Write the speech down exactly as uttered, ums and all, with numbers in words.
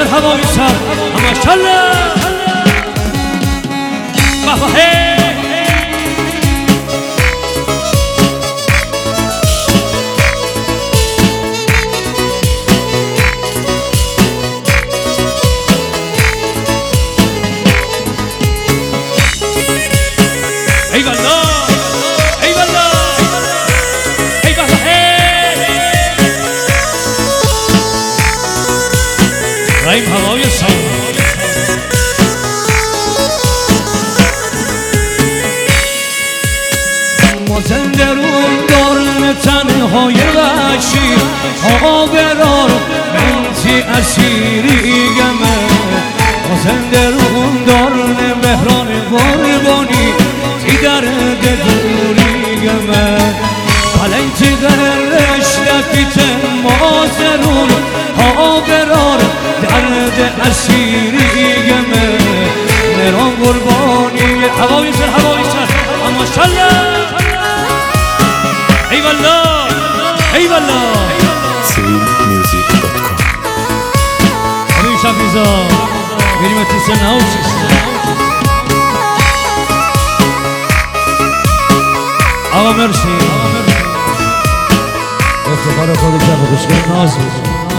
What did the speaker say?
هوای سر ماشالله بابا ای والله ای والله ای والله رایم هوای سر ما زنده رو دارن تنهای وحشی آبرار منتی اسیری گمه ما زنده رو دارن مهران قربانی تی درد دوری گمه حالا تی درش دفیت مازرون آبرار درد اسیری گمه مهران قربانی هوای سر هوای سر ماشالله ای والله ای والله سویل میوزیک دات کام همین شفیزا بریم تیسه نهوشیست آقا مرسی افتخار خودی که بخشگاه ناز بود